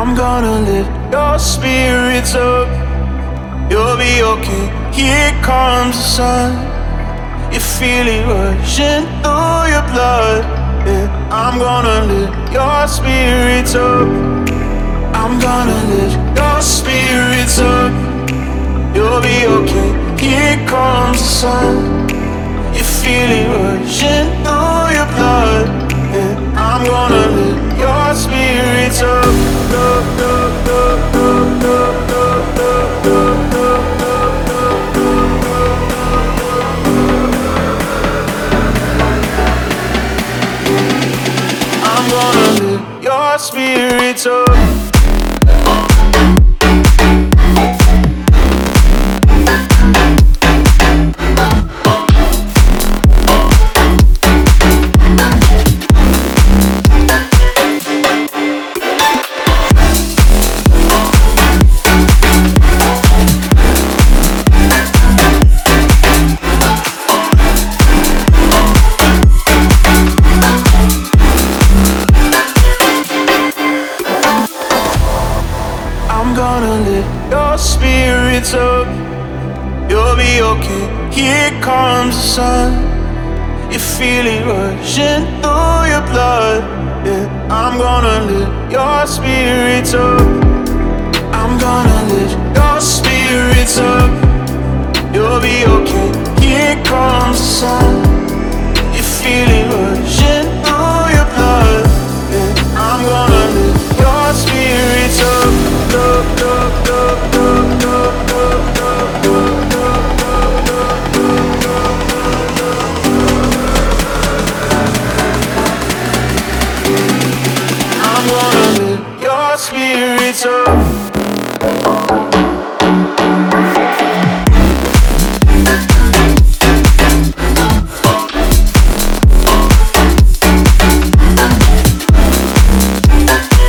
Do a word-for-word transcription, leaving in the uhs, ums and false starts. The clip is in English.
I'm gonna lift your spirits up. You'll be okay. Here comes the sun. You feel it rushing through your blood. Yeah, I'm gonna lift your spirits up. I'm gonna lift your spirits up. You'll be okay. Here comes the sun. You feel it rushing through your blood. Yeah, I'm gonna lift your spirits up. Up, up, up, up, up, up, up, up, up, I'm gonna lift your spirits up. I'm gonna lift your spirits up. You'll be okay. Here comes the sun. You feel it rushing through your blood. Yeah, I'm gonna lift your spirits up. I'm gonna lift your spirits up. You'll be okay. Here comes